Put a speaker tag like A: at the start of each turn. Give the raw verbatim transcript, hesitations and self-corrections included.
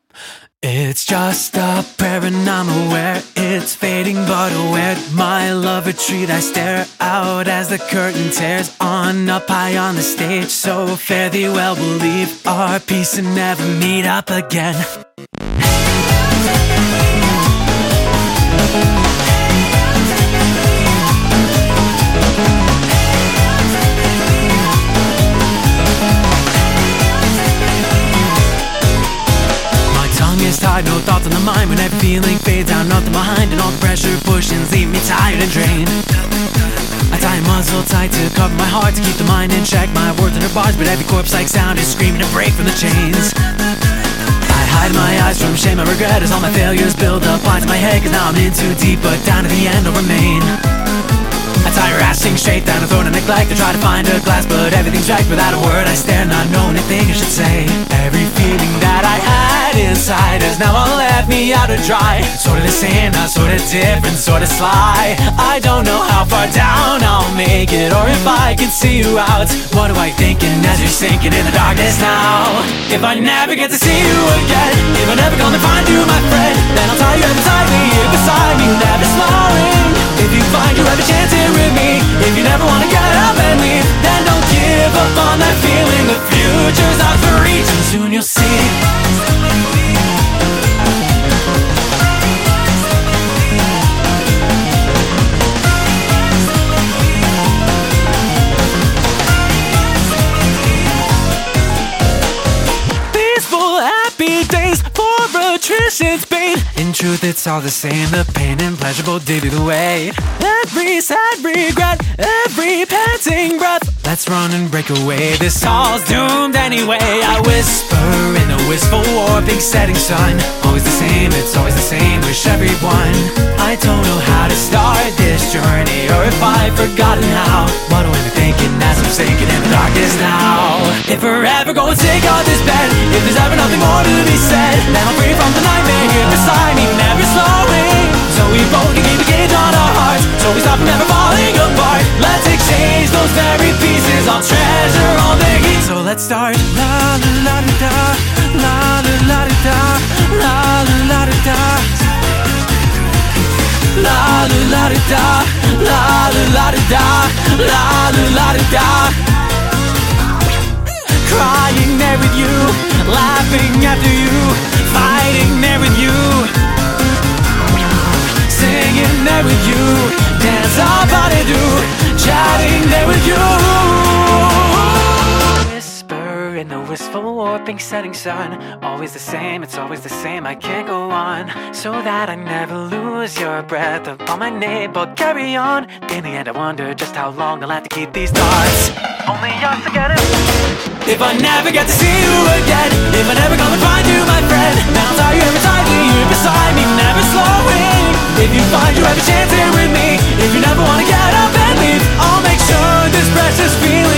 A: It's just a prayer and I'm aware it's fading, but aware my love retreat. I stare out as the curtain tears on up high on the stage. So fare thee well, believe our peace and never meet up again. Is tired, no thoughts on the mind. When every feeling fades out, nothing behind, and all the pressure pushings leave me tired and drained. I tie a muzzle tight to cover my heart, to keep the mind in check. My words under bars, but every corpse-like sound is screaming to break from the chains. I hide my eyes from shame and regret as all my failures build up lines in my head. Cause now I'm in too deep, but down to the end I'll remain. I tie her ass straight down a throat of neglect. I try to find a glass, but everything's right without a word. I stare, not knowing anything I should say. Every feeling that I had inside has now all left me out to dry. Sort of the same, not sort of different, sort of sly. I don't know how far down I'll make it, or if I can see you out. What am I thinking as you're sinking in the darkness now? If I never get to see you again, if I never come to find you, my friend, then I'll tie you ever tightly here beside me, never slowing. If you find you have a chance here with me, if you never wanna get up and leave, then don't give up on that feeling. The future's out for reach, and soon you'll see. Peaceful, happy days for attrition's pain. In truth, it's all the same. The pain and pleasure both did either way. Every sad regret, every panting breath. Let's run and break away. This all's doomed anyway. I whisper in the wistful warping setting sun. Always the same, it's always the same. Wish everyone. I don't know how to start this journey, or if I've forgotten how. What am I thinking as I'm sinking in the darkness now? If we're ever going sick on this bed, if there's ever nothing more to be said, then I'm free from the nightmare here beside me, never slowing. So we both can keep a gauge on our hearts, so we stop from never falling apart. Let's exchange those very pieces, I'll treasure all the heat. So let's start. La la la da da, la la la da da, la la la da da, la la la da da, la la la da da, la la la da da. Crying there with you, laughing after you, fighting there with you, singing there with you, dance all about it do, chatting there with you. Whisper in the wistful warping setting sun. Always the same, it's always the same. I can't go on, so that I never lose your breath upon my name, but carry on. In the end I wonder just how long I'll have to keep these thoughts only us together. If I never get to see you again, if I never come and find you, my friend, then I'll tie you every tightly here beside me, never slowing. If you find you have a chance here with me, if you never wanna get up and leave, I'll make sure this precious feeling